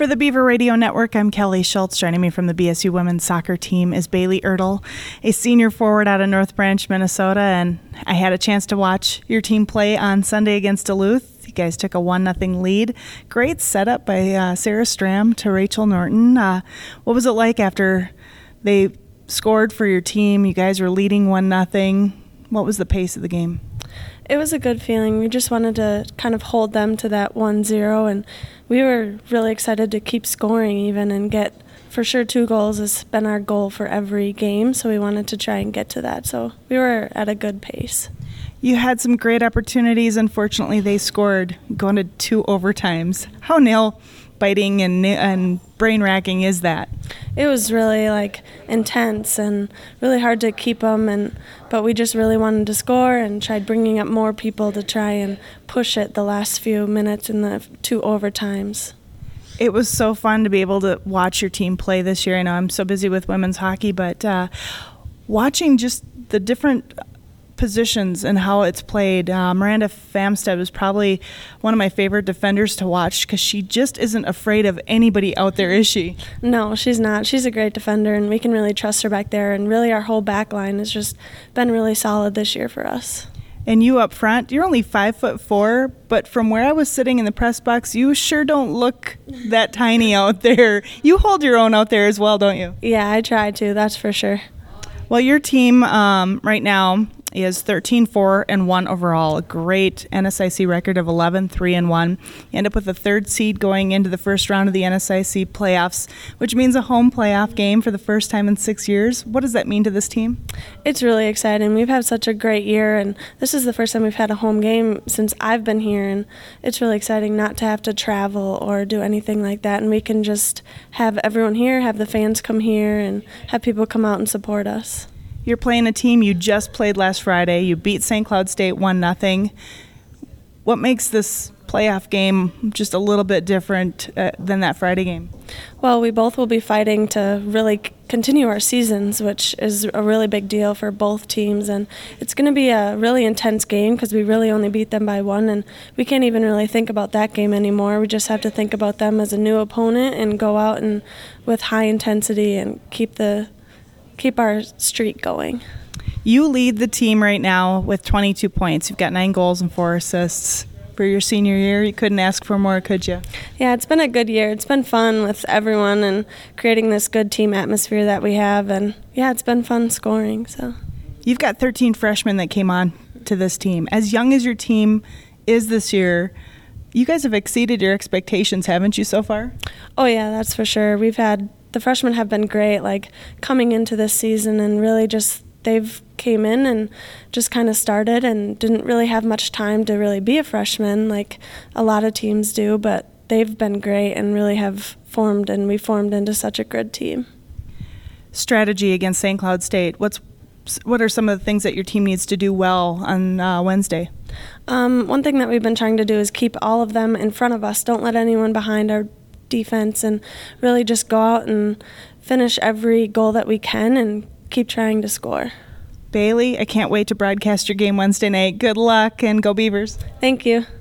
For the Beaver Radio Network, I'm Kelly Schultz. Joining me from the BSU women's soccer team is Bailey Ertl, a senior forward out of North Branch, Minnesota, and I had a chance to watch your team play on Sunday against Duluth. You guys took a 1-0 lead. Great setup by Sarah Stram to Rachel Norton. What was it like after they scored for your team? You guys were leading 1-0. What was the pace of the game? It was a good feeling. We just wanted to kind of hold them to that 1-0, and we were really excited to keep scoring even and get for sure 2 goals has been our goal for every game, so we wanted to try and get to that. So we were at a good pace. You had some great opportunities. Unfortunately, they scored going to 2 overtimes. How nail-biting and brain-racking is that? It was really intense and really hard to keep them, but we just really wanted to score and tried bringing up more people to try and push it the last few minutes in the 2 overtimes. It was so fun to be able to watch your team play this year. I know I'm so busy with women's hockey, but watching just the different positions and how it's played. Miranda Famstead was probably one of my favorite defenders to watch because she just isn't afraid of anybody out there, is she? No, she's not. She's a great defender, and we can really trust her back there. And really our whole back line has just been really solid this year for us. And you up front, you're only 5'4", but from where I was sitting in the press box, you sure don't look that tiny out there. You hold your own out there as well, don't you? Yeah, I try to, that's for sure. Well, your team right now is 13-4-1 overall, a great NSIC record of 11-3-1. You end up with a 3rd seed going into the first round of the NSIC playoffs, which means a home playoff game for the first time in 6 years. What does that mean to this team? It's really exciting. We've had such a great year, and this is the first time we've had a home game since I've been here, and it's really exciting not to have to travel or do anything like that, and we can just have everyone here, have the fans come here, and have people come out and support us. You're playing a team you just played last Friday. You beat St. Cloud State 1-0. What makes this playoff game just a little bit different than that Friday game? Well, we both will be fighting to really continue our seasons, which is a really big deal for both teams. And it's going to be a really intense game because we really only beat them by 1, and we can't even really think about that game anymore. We just have to think about them as a new opponent and go out and with high intensity and keep our streak going. You lead the team right now with 22 points. You've got 9 goals and 4 assists. For your senior year, you couldn't ask for more, could you? Yeah, it's been a good year. It's been fun with everyone and creating this good team atmosphere that we have. And, yeah, it's been fun scoring. So, you've got 13 freshmen that came on to this team. As young as your team is this year, you guys have exceeded your expectations, haven't you, so far? Oh, yeah, that's for sure. The freshmen have been great, coming into this season, and really just they've came in and just kind of started and didn't really have much time to really be a freshman like a lot of teams do, but they've been great and really have formed, and we formed into such a good team. Strategy against St. Cloud State. What are some of the things that your team needs to do well on Wednesday? One thing that we've been trying to do is keep all of them in front of us. Don't let anyone behind our defense, and really just go out and finish every goal that we can and keep trying to score. Bailey, I can't wait to broadcast your game Wednesday night. Good luck and go Beavers. Thank you.